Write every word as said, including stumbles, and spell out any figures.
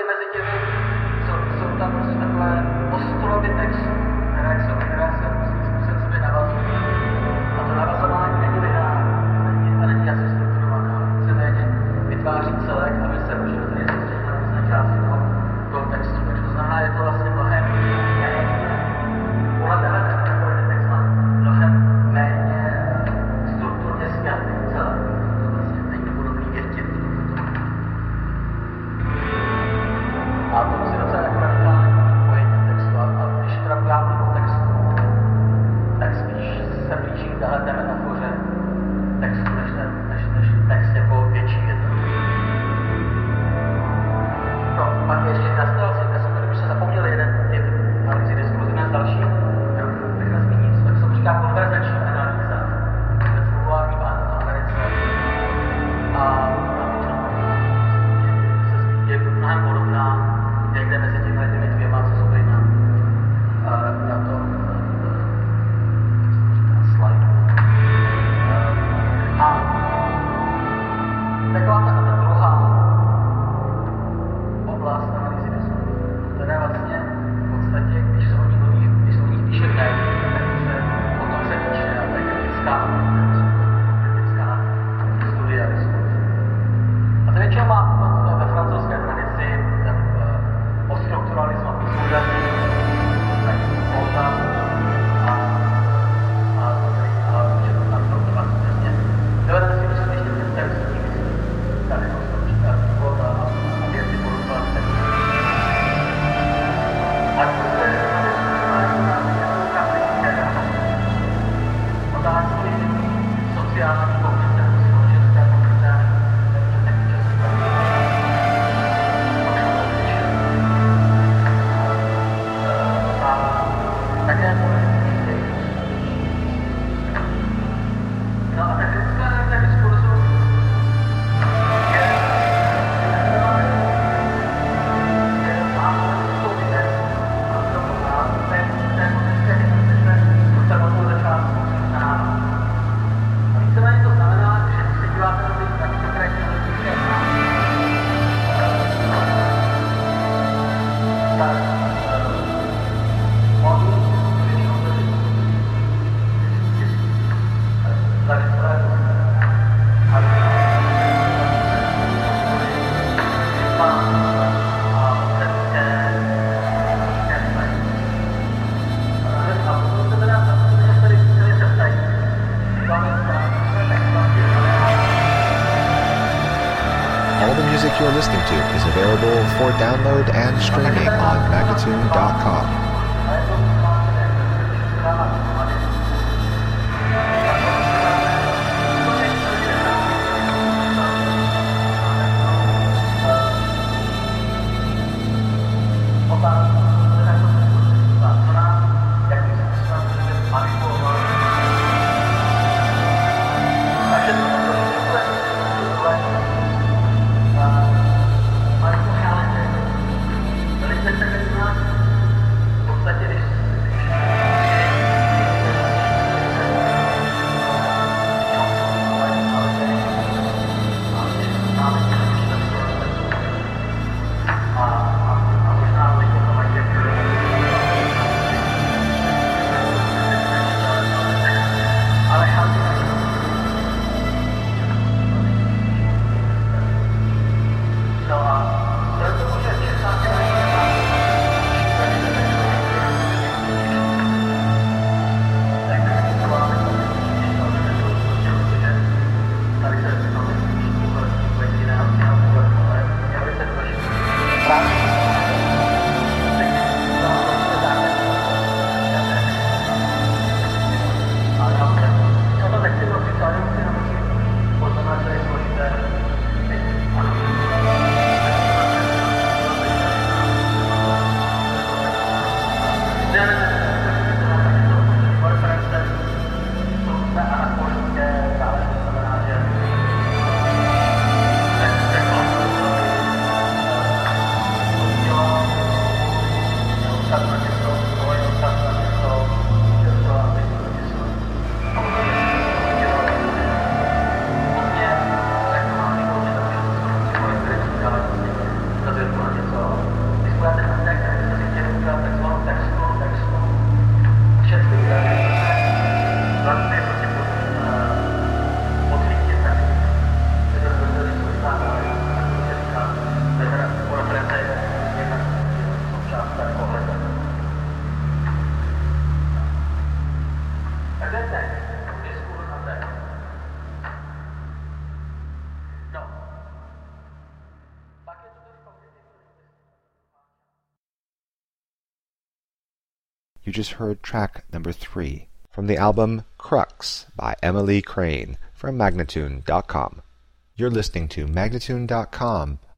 mezi těmi, jsou, jsou tam prostě takové ostrovy textů, které, jsou, které se svým způsobem sobě navazují. A to navazování není lineární, a není asi strukturované, ale víceméně vytváří celek, aby se můžeme tady soustředit na různé části toho, toho textu. Takže to znamená, je to vlastně mnohem méně, podle téhle ten text má mnohem méně strukturně spjatý celek. To vlastně není podobný větit. A to musí docela jako radikální pojetí textu. A, a když teda já mluvím o textu, tak spíš se blíží k téhleté metafoře textu, než, než, než text jako větší věta. No, pak ještě nastal si, já jsem tady už se zapomněl jeden typ analýzy diskurzu, z další, bych nezmínit, tak se říká konverzační analýza, vůbec populární v Americe. A se je mnohem podobná někde mezi těmi, těmi dvěma, co jsou tady na, na tom slajdu. A taková ta, ta druhá oblast analýzy diskurzu, která vlastně v podstatě, když se o ní mluví, když se o ní píše v médiích, tak se potom se píše a to je kritická analýza, kritická studia diskurzu. A to většinou má ve francouzské tradici postrukturalismu a postmodernismu, tak volta a a a všechno tam to vlastně přesně. Dovedeme si myslet ještě ten text, tady to jsou například volta a věci podobná textu. A to je otázky sociální komunity, společenské komunity, také politický. No a ta kritická analýza diskurzu je má politickou dimenzi. A to má té politické dimenzi se od toho začátku znamená. A víceméně to znamená, že když se díváte na ty taky konkrétní politické známy, tak All the music you're listening to is available for download and streaming on magnatune dot com. You just heard track number three from the album Crux by Emily Crane from Magnatune dot com. You're listening to Magnatune dot com